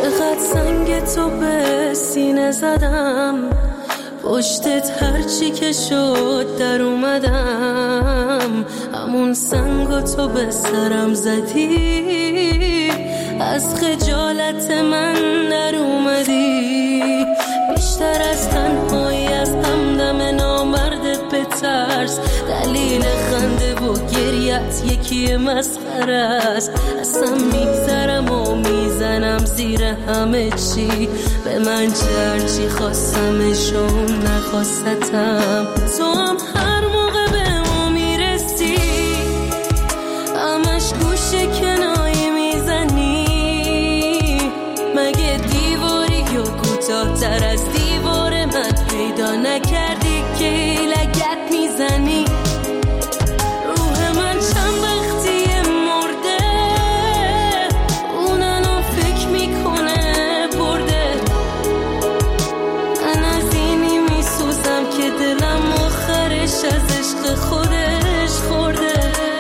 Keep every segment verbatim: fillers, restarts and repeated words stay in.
چقدر سنگ تو به سینه زدم، پشتت هرچی که شد در اومدم، همون سنگو تو به سرم زدی، از خجالت من در اومدی، بیشتر از تنهایی از همدم نامردت به ترس، دلیل خنده و گریت یکی مسخره است، اصلا میگذرم و میزنم زیر همه چی، به من چرچی خواستمشون نخواستم، تو هم هر موقع به ما میرسی همش گوشه کنایی میزنی، مگه دیواری یا کوتاه تر از دیوار من پیدا نکردی که لگت میزنی، روح من چند وقتی مرده اون الان فکر میکنه برده، من از اینی میسوزم که دلم آخرش از عشق خودش خورده.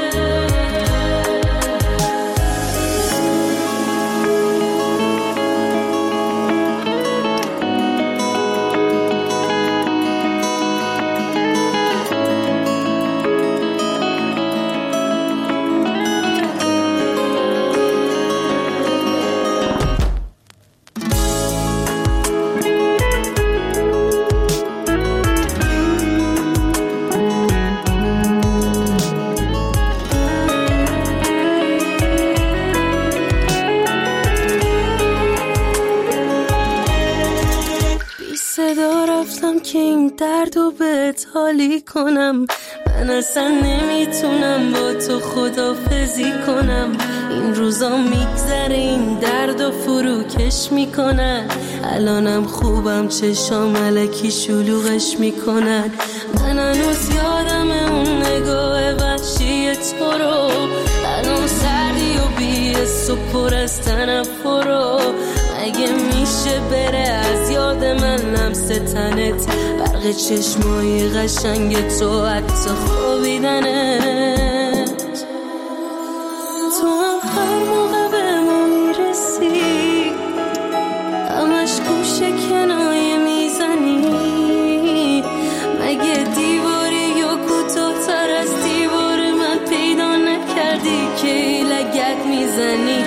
که این دردو بهت حالی کنم، من اصلا نمیتونم با تو خدافزی کنم، این روزا میگذره این دردو فروکش میکنن، الانم خوبم چشام الکی شلوغش میکنن، من هنوز یادم اون نگاه وحشی تو رو، الان سردی و بی‌حس و پر از تنفر، مگه میشه بره از یاد من لمس تنت، برق چشمای قشنگ تو حتی خوابیدنت، تو هم هر موقع به ما میرسی همش گوشه کنایه میزنی، مگه دیواری یا کوتاه تر از دیوار من پیدا نکردی که لگت میزنی،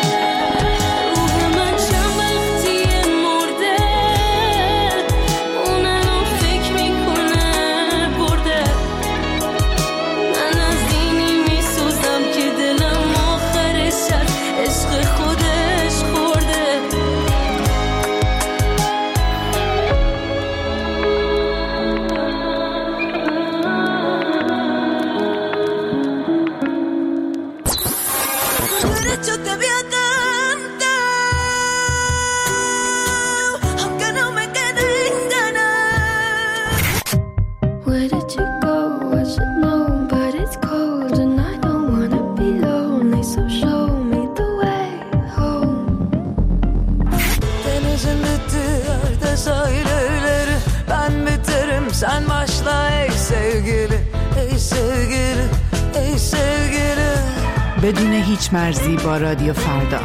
sen başla ey sevgili, ey sevgili, ey sevgili. بدون هیچ مرزی با رادیو فردا.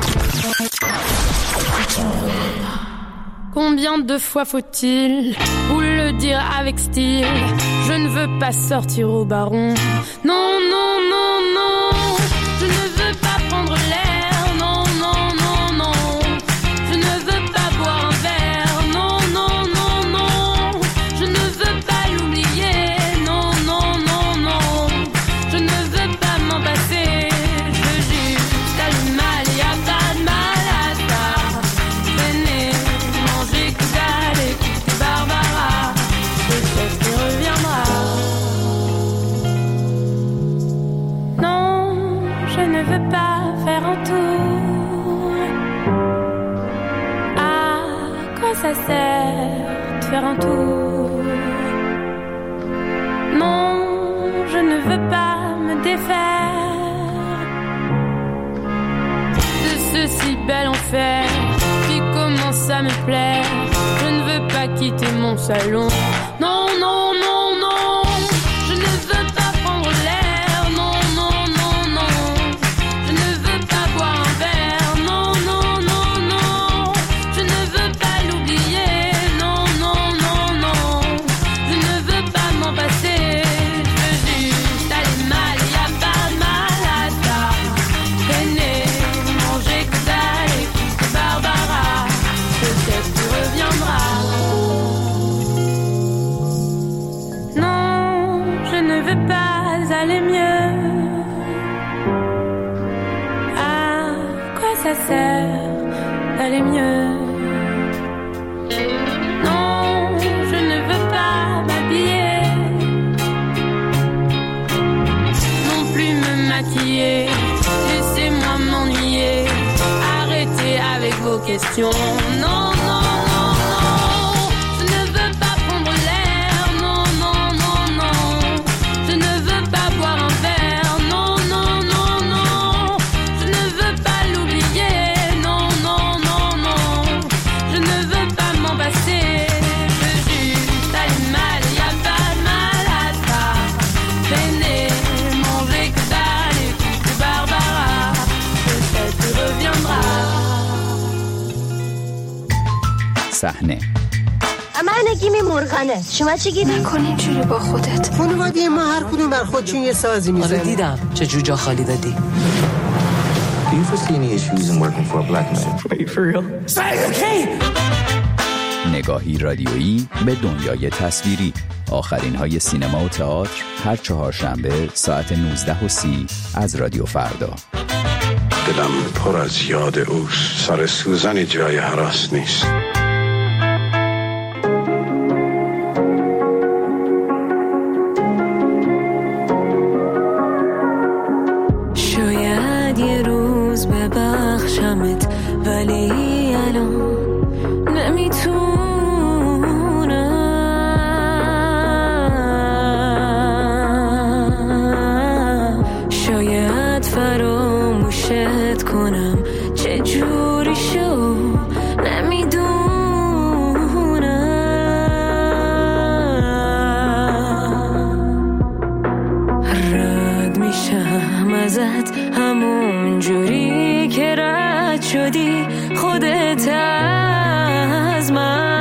Combien de fois faut-il vous le dire avec style? Je ne veux pas sortir au baron. Non, non, non, non. Je ne veux pas prendre l'air. Non, non, non, non. Je ne veux pas boire un verre. Non, non, non, non. Je ne veux pas l'oublier. Non, non, non, non. Je ne veux pas m'en passer. Je veux juste aller mal. Y a pas de mal à ça. Venez manger que dalle, écoutez Barbara. Peut-être qu'il reviendra. Non, je ne veux pas faire un tour. À quoi ça sert de faire un tour? Non, je ne veux pas me défaire de ce si bel enfer qui commence à me plaire. Je ne veux pas quitter mon salon. Non, non, non, non. Je ne veux pas prendre l'air. Non, non, non, non. Je ne veux pas boire un verre. Non, non, non, non. question. Non, non, non, non, je ne veux pas prendre l'air. Non, non, non, non, je ne veux pas boire un verre. Non, non, non, non, je ne veux pas l'oublier. Non, non, non, non, je ne veux pas m'en passer. Je veux juste aller mal, y a pas de mal à ça. Peiner, manger que dalle et puis de Barbara. Peut-être tu reviendras. صحنه من نگیمی مرغنه. شما چی گیری؟ نکن اینجوری با خودت. خانواده ما هر کدوم بر خودشون یه سازی میزنه. آره دیدم چه جوجا خالی دادی. Do you foresee any issues in working for a black man? Wait, for real? Say, okay. نگاهی رادیویی به دنیای تصویری. آخرین های سینما و تئاتر هر چهارشنبه ساعت نوزده و سی از رادیو فردا. دلم پر از یاد اوست. سر سوزن جای هراس نیست. شاید یه روز ببخشمت ولی الان نمیتونم. شاید فراموشت کنم چه جوری شو نمیدونم. رد میشم ازت همون جوری که رد شدی خودت از من.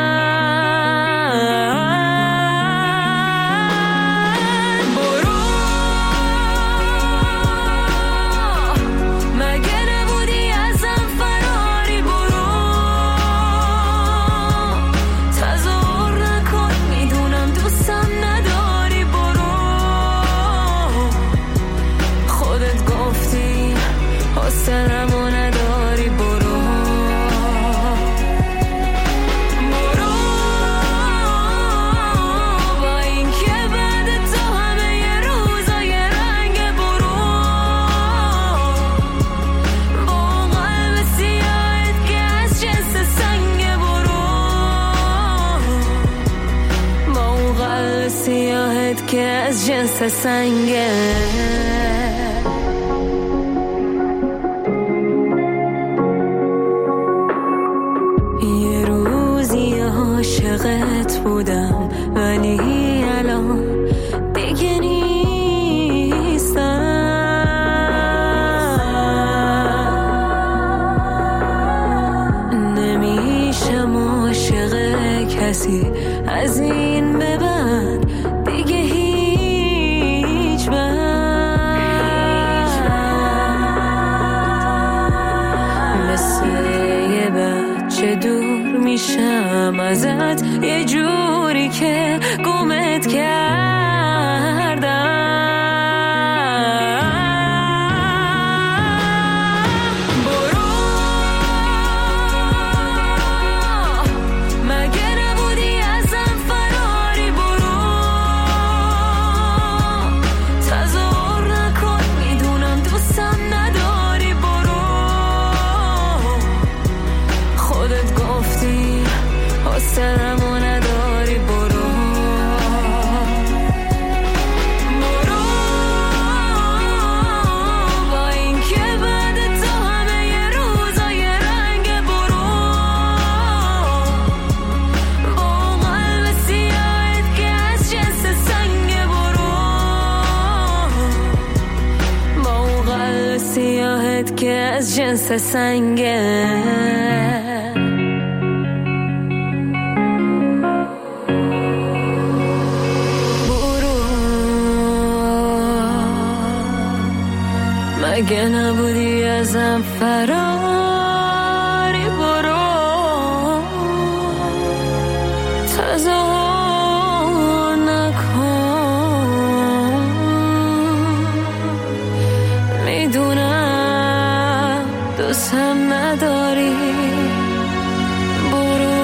که از جنس سنگه. یه روزی عاشقت بودم ولی الان دیگه نیستم. نمیشم عاشق کسی از این به بعد دیگه هیچ وقت. مثل یه بچه دور میشم ازت یه جوری که گمت کردم. سرمو نداری برو. برو با این که بعد تو همه یه روزای رنگ برو. با قلب سیاهت که از جنس سنگ برو. با قلب سیاهت که از جنس سنگه. مگه نبودی ازم فراری برو. تظاهر نکن میدونم دوستم نداری برو.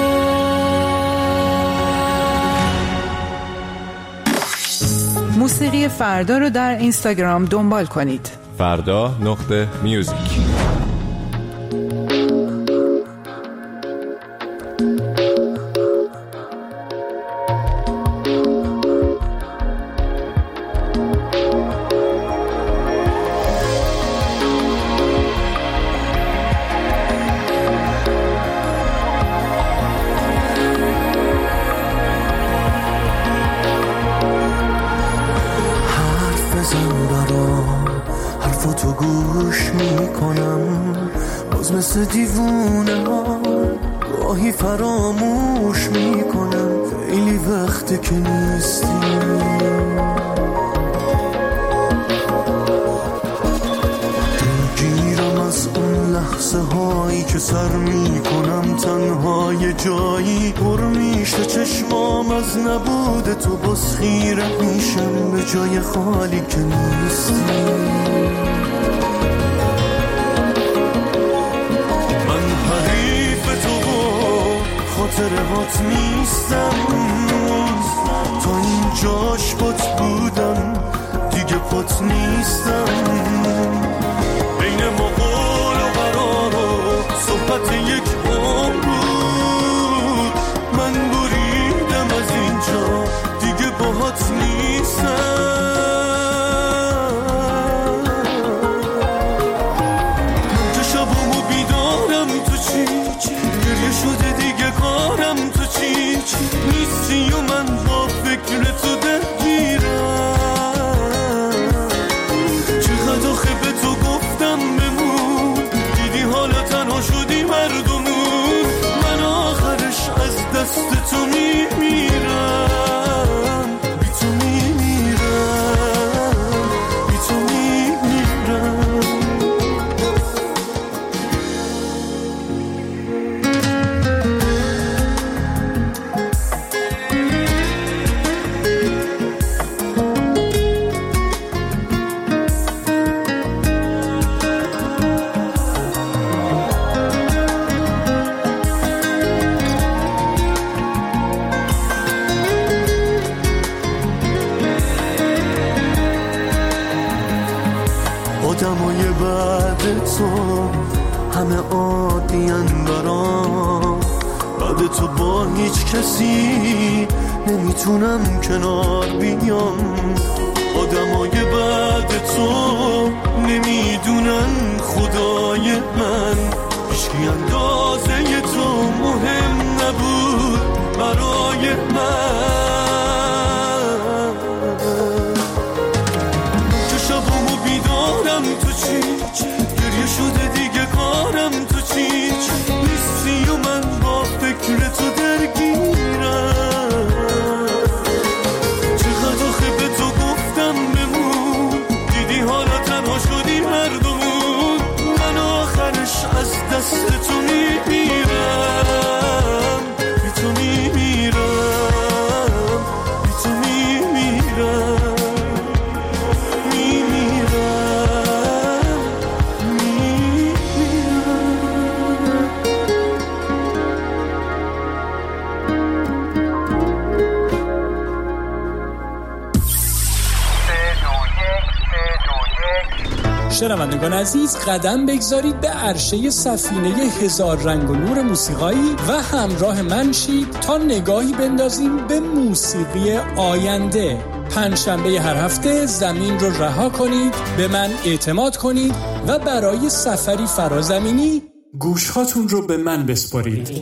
موسیقی فردا رو در اینستاگرام دنبال کنید. فردا نقطه میوزیک. حرفاتو گوش میکنم باز مثل دیوونه ها گاهی فراموش میکنم خیلی وقته که نیستی دلگیرم از اون لحظه هایی که سر میکنم تنهای جایی پر میشه چشمام از نبود تو باز خیره میشم به جای خالی که نیستی خاطرهات نیستم تا اینجاش پات بودم دیگه پات نیستم بین ما قول و قرار و صحبت یک عمر بود من بریدم از اینجا دیگه باهات نیستم من که شبامو بیدارم تو چی گریه شده دیگه کارم تو چی چی نیستی و من با فکر تو درگیرم چقدر آخه به تو گفتم بمون دیدی حالا تنها شدی مردمون من آخرش از دست تو میمیرم بی تو میمیرم بی تو میمیرم آدمای بعد تو همه عادی‌ان برام بعد تو با هیچ کسی نمیتونم کنار بیام آدمای بعد تو نمیدونن خدای من هیچکی اندازه تو مهم نبود برای من تو چی گریه شده دیگه کارم تو چی نیستی و من با فکر تو درگیرم چقدر آخه به تو گفتم بمون دیدی حالا تنها شدی مردمون من آخرش از دست تو میمیرم بی تو میمیرم بی تو میمیرم شنوندگان عزیز قدم بگذارید به عرشه سفینه هزار رنگ و نور موسیقایی و همراه من شید تا نگاهی بندازیم به موسیقی آینده. پنجشنبه هر هفته زمین رو رها کنید، به من اعتماد کنید و برای سفری فرازمینی گوشهاتون رو به من بسپارید.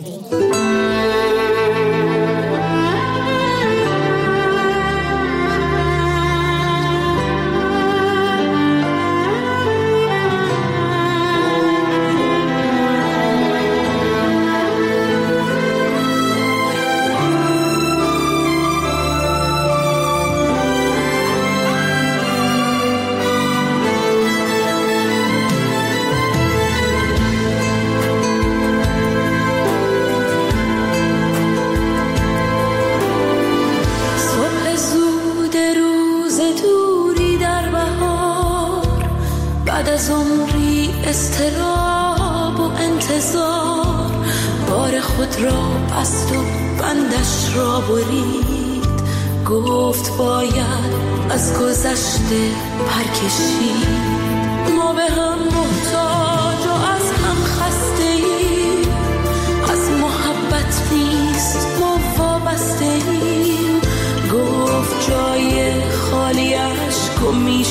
استراب و انتظار بار خود را بست و بندش را برید گفت باید از گذشته پرکشید ما به هم محتاج و از هم خسته ایم از محبت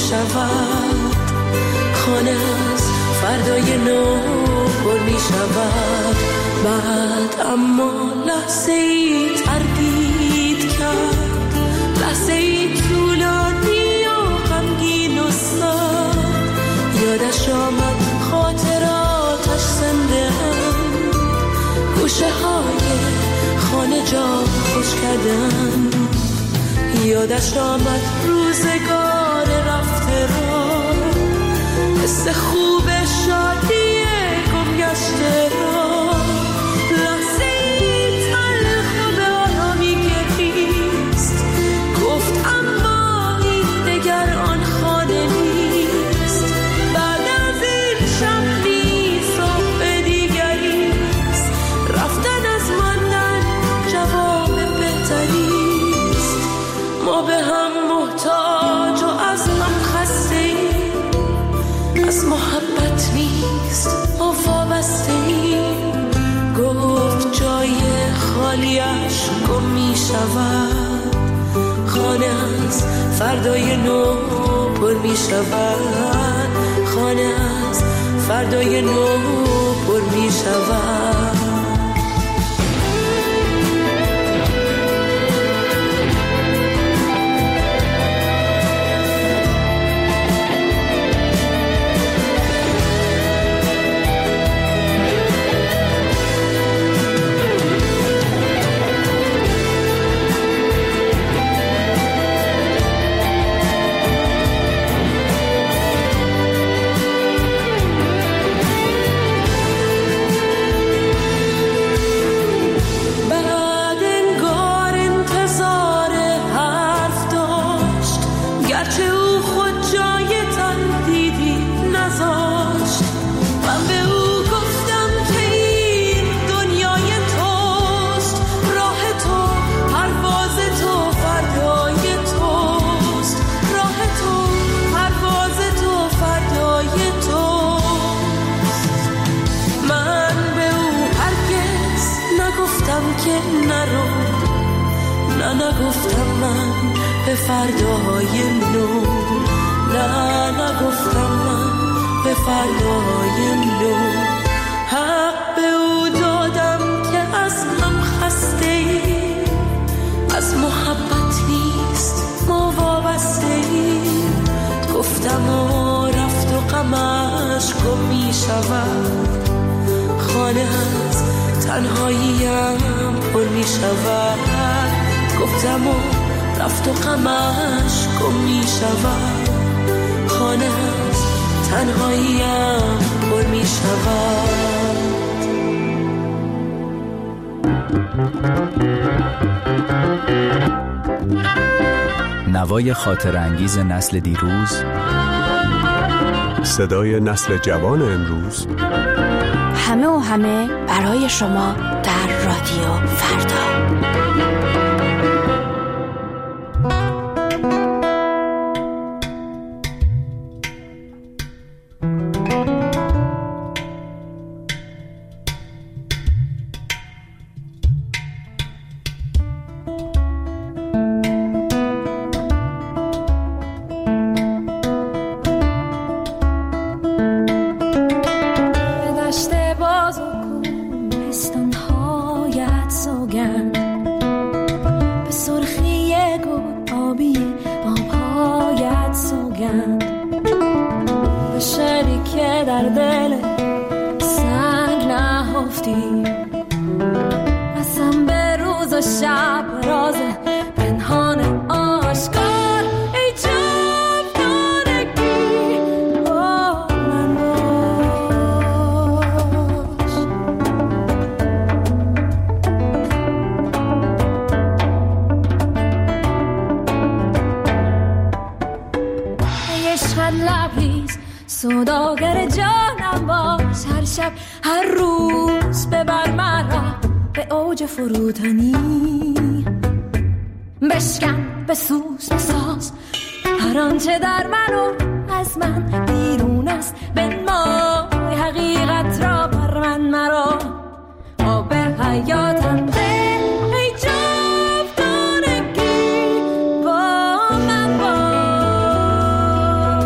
شود، خانه از فردای نو پر می شود. بعد اما لحظه ای تردید کرد، لحظه ای طولانی و غمگین و سرد. یادش آمد خاطراتش زنده هم، گوشه های خانه جا خوش کردن. یادش آمد روزگار رفته را، حس خوب شادی گم گشته را. لحظه ای تلخ و به آرامی گریست، گفت اما این دگر آن خانه نیست. بعد از این شب نیست صبح دیگریست، رفتن از ماندن جواب بهتریست. ما به هم محتاج و از هم خسته ایم، از محبت نیست ما وابسته ایم. گفت جای خالیش گم می شود، خانه از فردای نو پر می شود، خانه از فردای نو پر می شود. نگفتم من به فرداهای نو، نه نگفتم من به فرداهای نو. حق به او دادم که از هم خسته ایم، از محبت نیست ما وابسته ایم. گفتم و رفت و غمش گم می شود، خانه از تنهاییم پر می شود. گفتم و رفت و غمش گم می شود، خانه از تنهاییم پر می شود. نوای خاطر انگیز نسل دیروز، صدای نسل جوان امروز، همه و همه برای شما در رادیو فردا. سوداگر جانم باش، هر شب هر روز ببر مرا به اوج فروتنی. بشکن بسوز بساز هر آنچه در من و از من بیرون است، بنمای حقیقت را بر من مرا. آب حیاتم ده ای جاودانگی با من باش.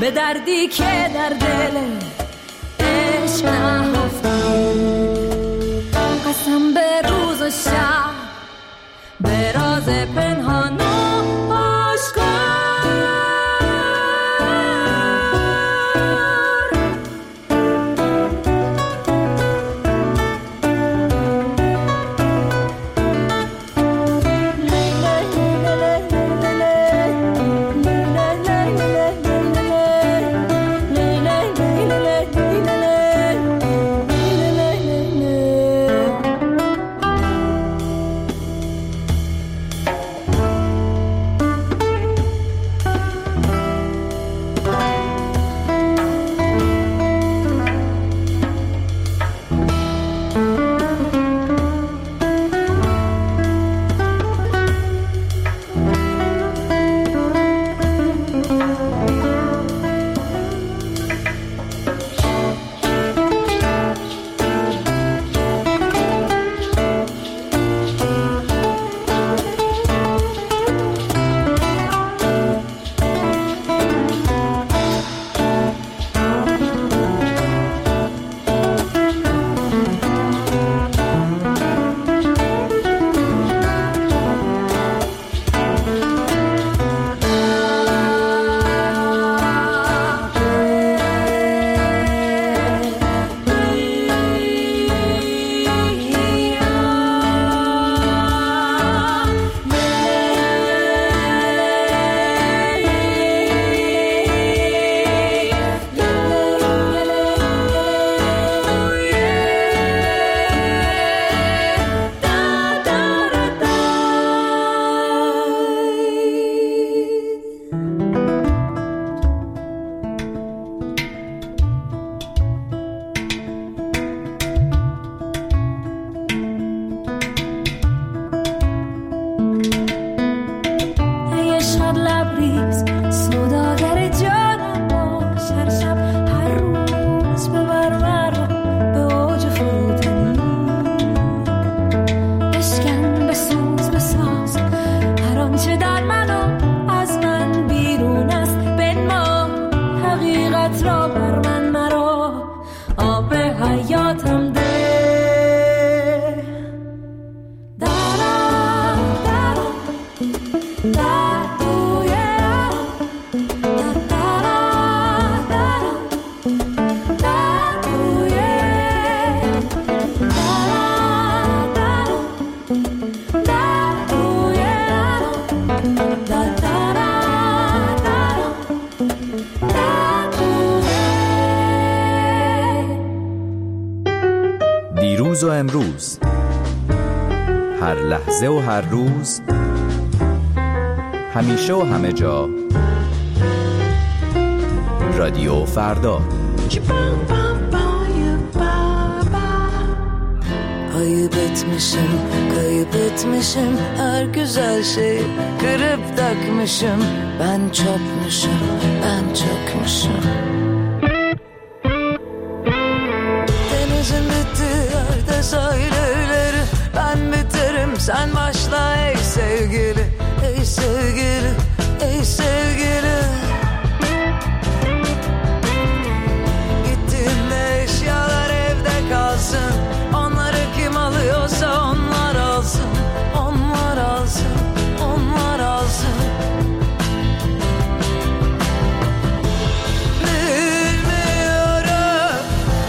چه دردی که در دل عشق نهفتی، قسم به روز و شب به راز پنهان و آشکار. دیروز و امروز، هر لحظه و هر روز، همیشه و همه جا، رادیو فردا. Kaybet misin, kaybet misin her güzel şey kırıp dökmüşüm. Ben çökmüşüm, ben çökmüşüm. Denizin bittiği yerde sahilleri ben biterim, sen başla ey sevgili, ey sevgili, ey sevgili. Gittiğinde eşyalar evde kalsın, onları kim alıyorsa onlar alsın, onlar alsın, onlar alsın. Bilmiyorum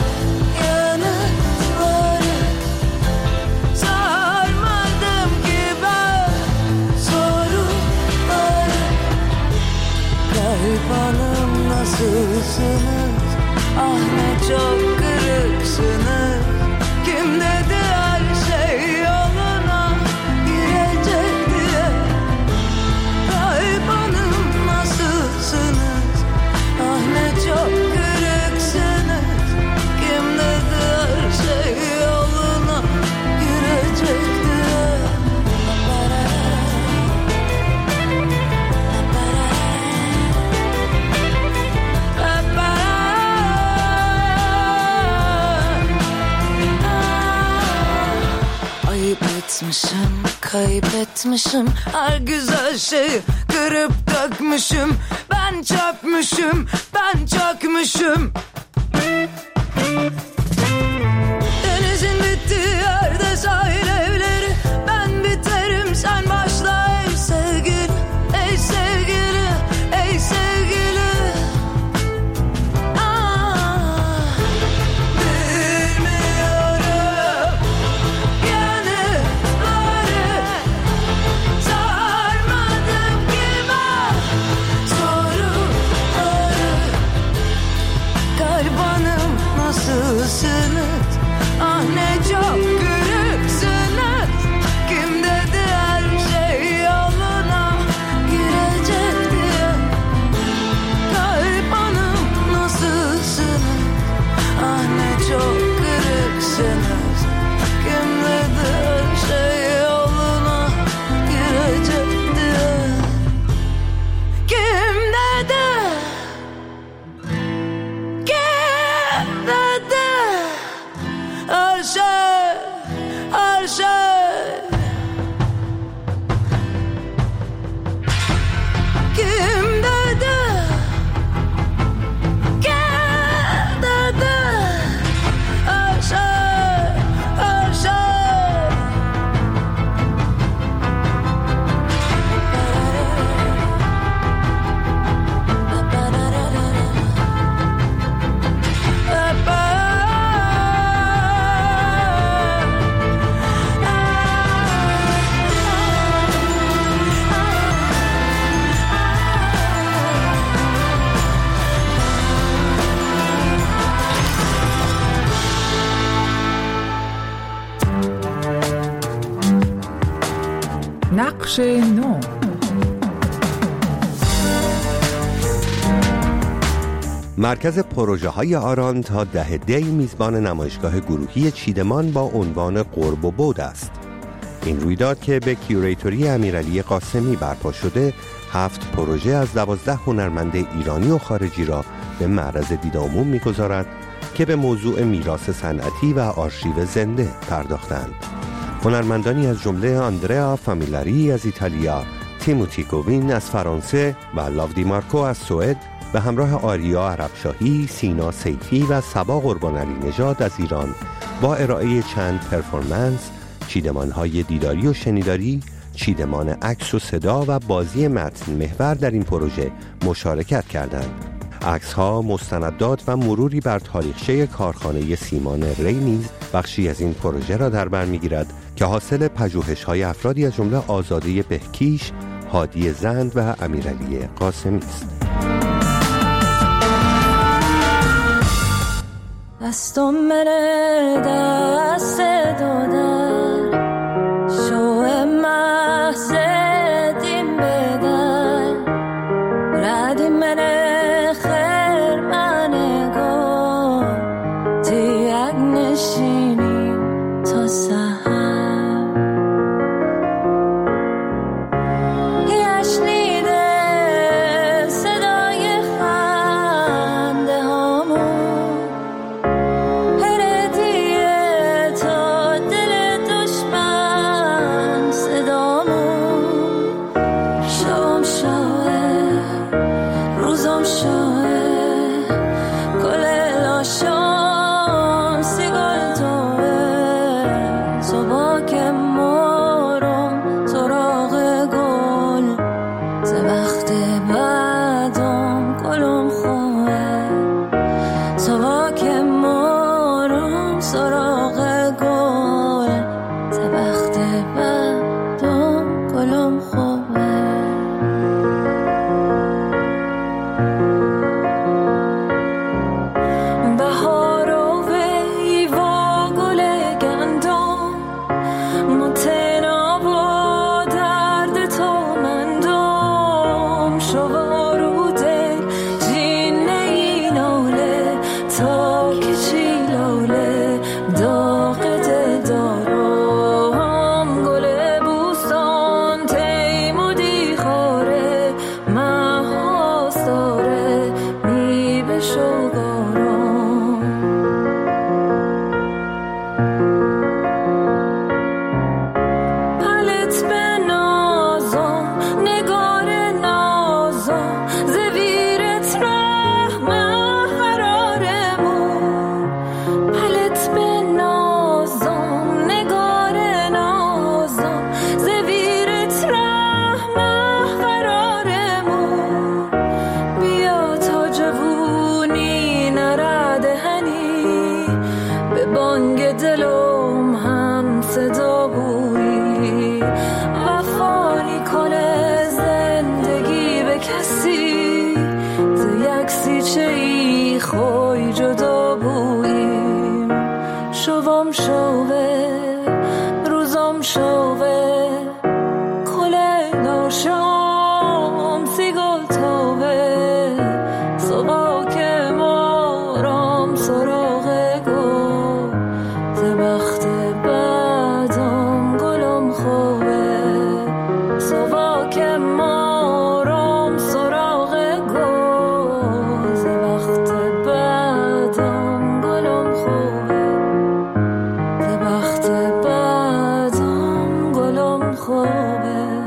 yanıtları, sarmadım ki ben soruları. Kalp hanım nasılsınız? Ah ne çok kırıksınız. Kim dedi her şey yoluna girecek diye? Kalp hanım nasılsınız? Ah ne çok kırıksınız. Kim dedi her şey yoluna girecek diye? etmişim, kaybetmişim. Her güzel şeyi kırıp dökmüşüm. Ben çökmüşüm, ben çökmüşüm. Denizin bittiği yerde sahil evleri. Ben biterim, sen başla ey sevgili. Ey sevgili, ey sevgili. Ah, bilmiyorum yanıları. Sarmadım kime soruları. Garibanım, nasılsınız? Ah ne çok kırıksınız. Kim dedi her şey yoluna girecek diye. Garibanım, nasılsınız? Ah ne çok kırıksınız. Kim dedi her şey yoluna girecek diye. Kim dedi? Kim dedi? Her şey, her şey. Kim dedi? Kim dedi? Her şey, her şey. نقش نو. مرکز پروژه های آران تا ده دی میزبان نمایشگاه گروهی چیدمان با عنوان قرب و بعد است. این رویداد که به کیوریتوری امیرعلی قاسمی برپا شده، هفت پروژه از دوازده هنرمند ایرانی و خارجی را به معرض دید عموم می‌گذارد که به موضوع میراث صنعتی و آرشیو زنده پرداختند. هنرمندانی از جمله آندریا فامیلاری از ایتالیا، تیموتی گوین از فرانسه و لاو دی مارکو از سوئد به همراه آریا عربشاهی، سینا سیفی و صبا قربانعلی نژاد از ایران با ارائه چند پرفورمنس، چیدمان‌های دیداری و شنیداری، چیدمان عکس و صدا و بازی متن محور در این پروژه مشارکت کردند. عکس‌ها، مستندات و مروری بر تاریخچه کارخانه سیمان ری نیز بخشی از این پروژه را در بر می‌گیرد که حاصل پژوهش‌های افرادی از جمله آزاده بهکیش، هادی زند و امیرعلی قاسمی است. دستم منه دست دادن شو محض دیم بدن ردی منه خیر منه گو تیگ نشینی تا سهر یشنیده صدای خنده هامون هردیه شبم شوه روزم شوه کله ناشام سیگل تاوه صبح که مارم سراغ گل ز وقت بعدم گلم خوبه صبح که مارم سراغ گل ز وقت بعدم گلم خوبه ز وقت بعدم گلم خوبه.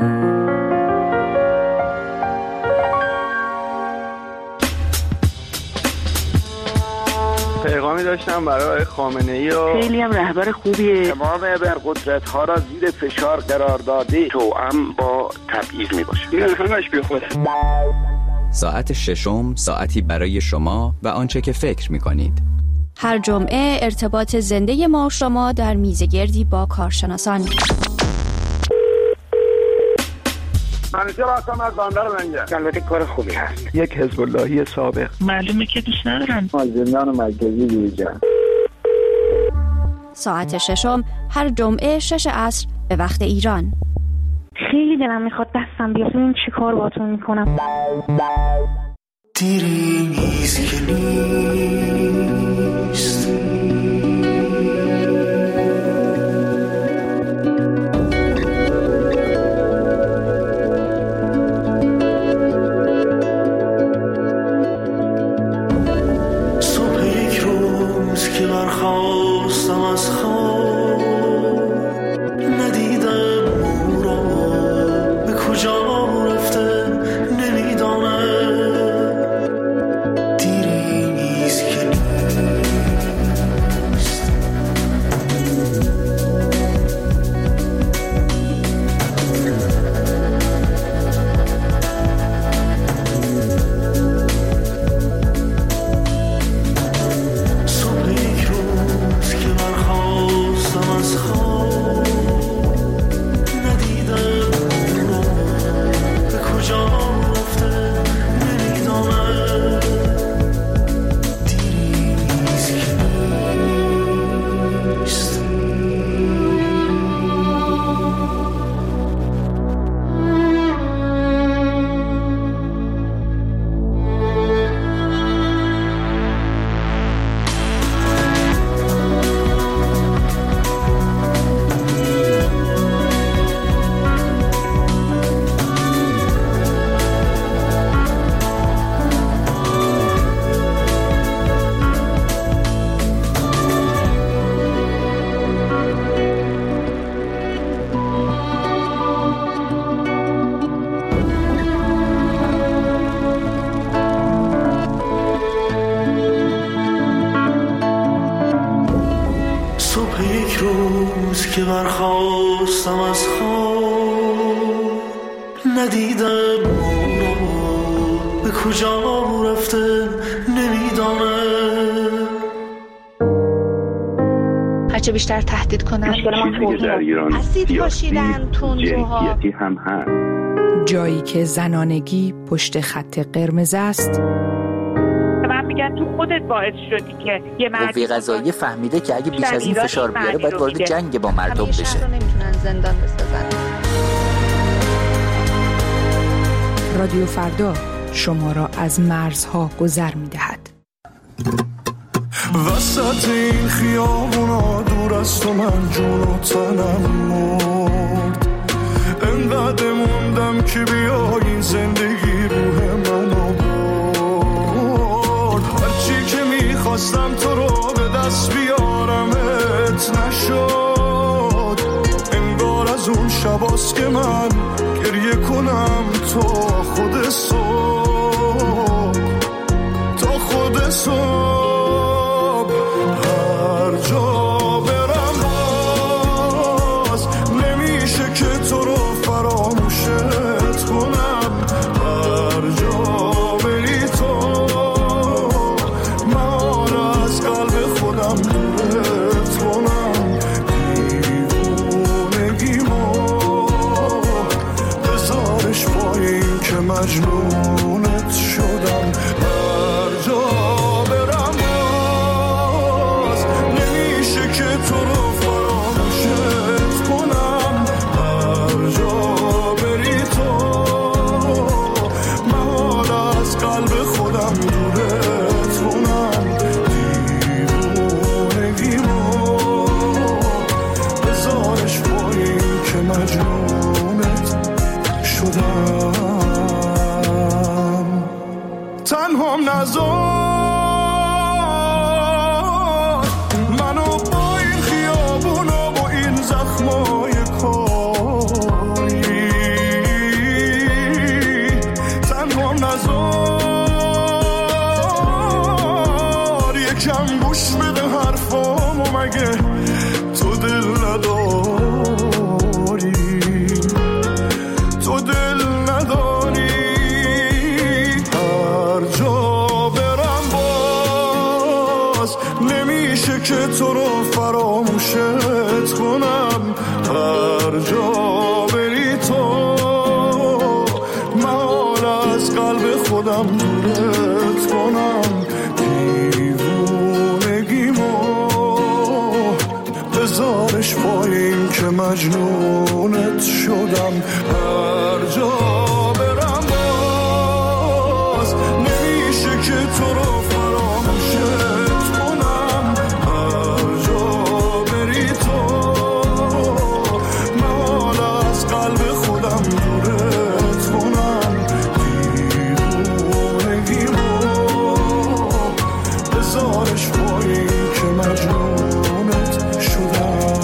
پیغامی داشتم برای خامنه‌ای و خیلی هم رهبر خوبیه. تمام ابرقدرت ها را زیر فشار قرار داده توأم با تبعیض میباشه. این همش بیخوده. ساعت ششم ساعتی برای شما و آنچه که فکر میکنید. هر جمعه ارتباط زنده ما و شما در میزگردی با کارشناسان. منیجر هستم از بندر منجر. البته کار خوبی هست. یک حزب اللهی سابق. معلومه که دوست ندارن. از زندان مرکزی بیرون. ساعت ششم هر جمعه شش عصر به وقت ایران. خیلی دلم میخواد دستم بیاد ببینم چی کار باهاتون میکنم. دیری نیست که نیست صبح یک روز که برخواستم از خواب ندیدم او را به کجا رفته نمیدانم. دیری نیست که نیست صبح یک روز که برخواستم از خواب ندیدم او را به کجا رفته نمیدانم. دیری نیست که نیست صبح یک روز که برخواستم از خواب ندیدم او را به کجا رفته نمیدانم. هرچه بیشتر تهدید کنن چیزی که در ایران اسید پاشیدن تندروها جنسیتی هم هست. جایی که زنانگی پشت خط قرمز است. من میگن تو خودت باعث شدی که یه مرد قوه قضاییه فهمیده که اگه بیش از این فشار بیاره باید وارد جنگ با مردم بشه. همیشه رو نمیتونن زندان بسازن. رادیو فردا شما را از مرزها گذر می‌دهد. وسط این خیابونا دور از تو من جون و تنم مرد. انقدر موندم که بیای زندگی روح منو برد. هرچی که میخواستم تو رو به دست بیارمت نشد. انگار از اون شباست که من گریه کنم تا خود صبح تا خود صبح. هر جا برم باز نمیشه که تو رو فراموشت کنم. هر جا بری تو من از قلب خودم دورت کنم. دیوونگیمو بذارش پایین که مجنونت شدم. هر جا برم نزار منو با این خیابونا با این زخمای کاری تنها نزار یکم گوش بده حرفامو مگه تو دل نداری تو دل نداری هر جا برم باز نمیشه که تو رو فراموشت کنم هر جا بری تو محال از قلب خودم دورت کنم دیوونگیمو بذارش پایین که مجنونت شدم هر جا برم باز نمیشه که تو رو فراموشت کنم هر جا بری تو محال از قلب خودم دورت کنم دیوونگیمو بذارش پایین که مجنونت شدم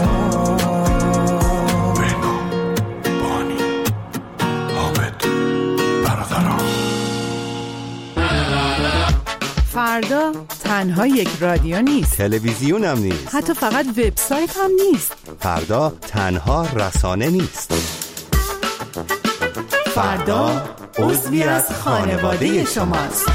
فردا تنها یک رادیو نیست، تلویزیون هم نیست، حتی فقط وبسایت هم نیست. فردا تنها رسانه نیست. فردا عضوی از خانواده شماست.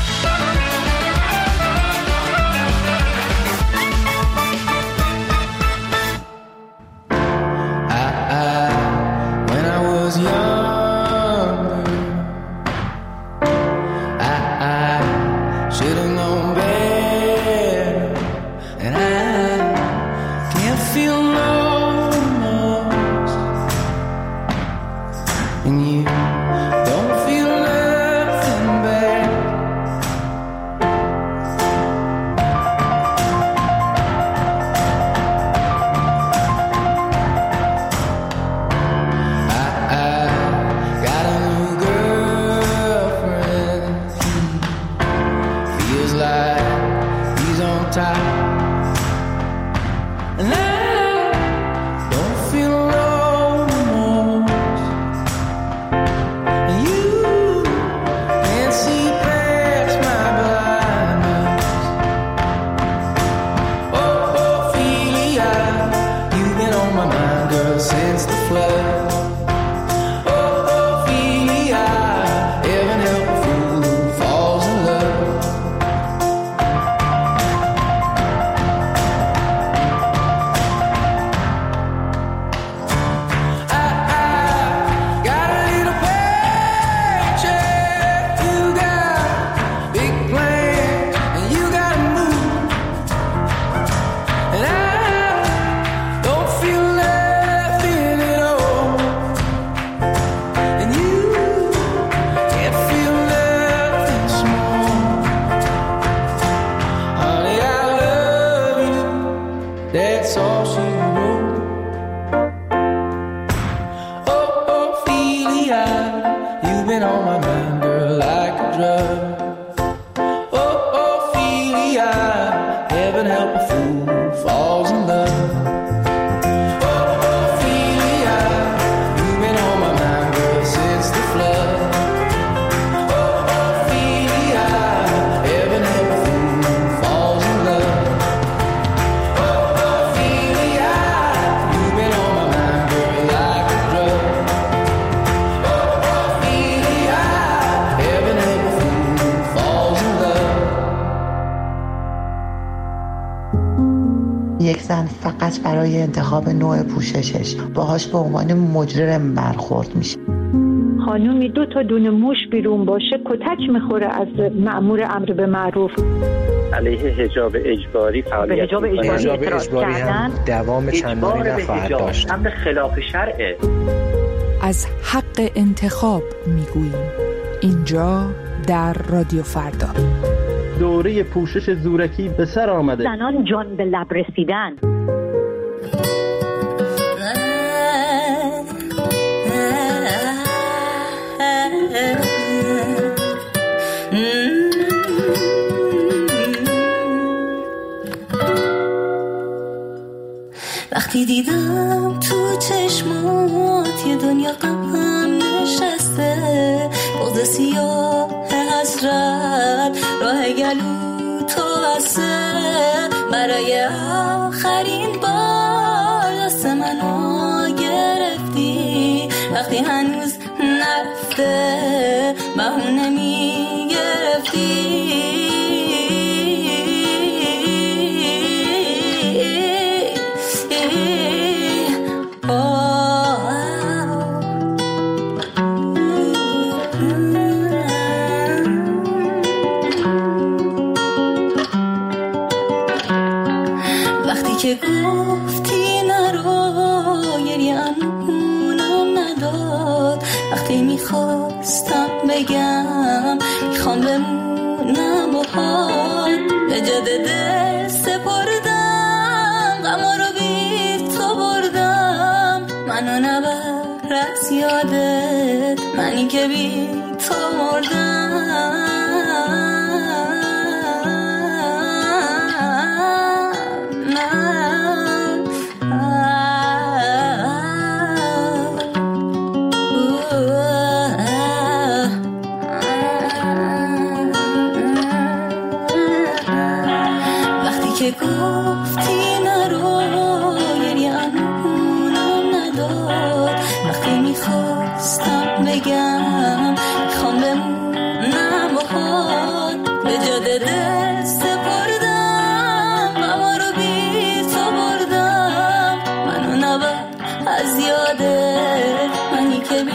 یک زن فقط برای انتخاب نوع پوششش باهاش به عنوان مجرم برخورد میشه. خانومی دو تا دونه موش بیرون باشه کتک میخوره از مأمور امر به معروف. علیه حجاب اجباری فعالیت حجاب اجباری, حجاب اجباری هم دوام چندانی نخواهد داشت. امر خلاف شرعه. از حق انتخاب میگوییم اینجا در رادیو فردا. دوره پوشش زورکی به سر آمده. زنان جان به لب رسیدن. دیدم تو چشمات یه دنیا غم نشسته، بغض سیاه حسرت راه گلو تو بسته، برای آخرین بار دست منو گرفتی وقتی هنوز نرفته بهونه میگرفتی. که گفتی نرو گریه امونم نداد، وقتی میخواستم بگم میخوام بمونم باهات، به جاده دل سپردم غما رو بی تو بردم، منو نبر از یادت منی که بی تو مردم. که گفتی نرو گریه امونم نداد، وقتی میخواستم بگم میخوام بمونم باهات، به جاده دل سپردم غما رو بی تو بردم، منو نبر از یادت منی که بی